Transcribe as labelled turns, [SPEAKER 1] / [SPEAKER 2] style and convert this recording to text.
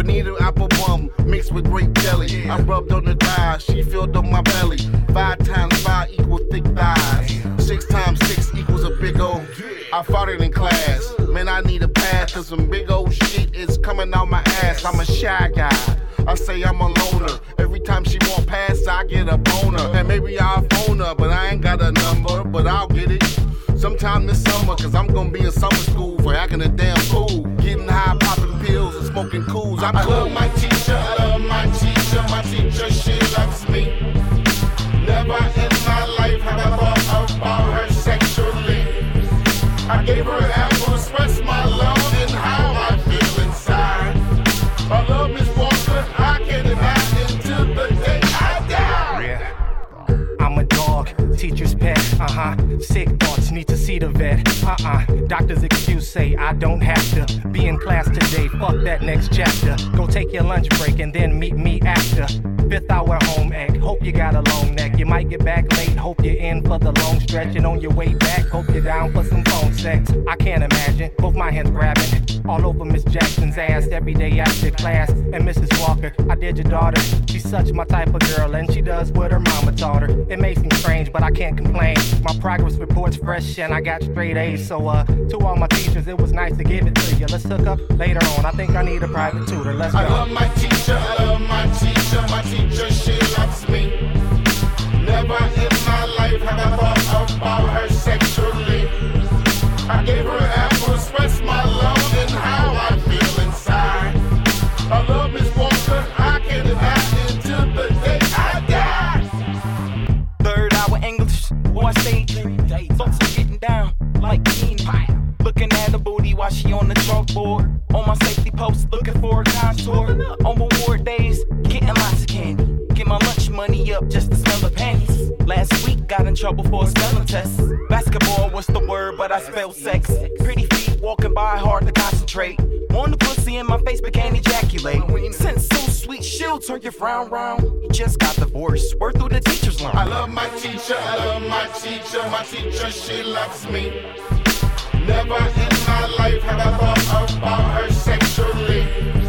[SPEAKER 1] bonita apple bum mixed with grape jelly. I rubbed on the thighs, she filled up my belly. 5 times 5 equals thick thighs. 6 times 6 equals a big old. I farted in class. Man, I need a pass, cause some big old shit is coming out my ass. I'm a shy guy. I say I'm a loner. Every time she walk past, I get a boner. And maybe I'll phone her, but I ain't got a number. But I'll get it sometime this summer, cause I'm gonna be in summer school for acting a damn fool. Getting high, popping pills, and smoking cools. I love my teacher, I love my teacher. My teacher, she loves me. Never in my life have I thought about her sexually. I gave her an apple to express my love and how I feel inside. I love Miss Walker, I can't deny until the day I die.
[SPEAKER 2] Yeah. I'm a dog, teacher's pet, sick thoughts, need to see the vet, doctor's excuse say I don't have to be in class today, fuck that next chapter. Go take your lunch break and then meet me after. 5th hour home ec, hope you got a long neck. You might get back late, hope you're in for the long stretch. And on your way back, hope you're down for some phone sex. I can't imagine, both my hands grabbing all over Miss Jackson's ass every day after class. And Mrs. Walker, I did your daughter. She's such my type of girl, and she does what her mama taught her. It may seem strange, but I can't complain. My progress report's fresh, and I got straight A's. So, to all my teachers, it was nice to give it to you. Let's hook up later on. I think I need a private tutor. Let's go.
[SPEAKER 1] I love my teacher, I love my teacher. My teacher, she loves me. Never in my life have I thought about her sexually. I gave her an apple to express my love and how I feel inside. I love Miss Walker, I can't deny until the day I die.
[SPEAKER 3] 3rd hour English, boy, I stay dreaming. Folks are getting down like Keenan. Looking at the booty while she on the chalkboard. On my safety post, looking for a contour. On award days, getting lots of candy. Get my lunch money up just to smell the panties. Last week, got in trouble for a spelling test. Basketball was the word, but I spelled sex. Pretty feet walking by, hard to concentrate. Want the pussy in my face, but can't ejaculate. Since so sweet, she'll turn your frown round. You just got divorced, word through the teacher's line.
[SPEAKER 1] I love my teacher, I love my teacher. My teacher, she loves me. Never in my life have I thought about her sexually.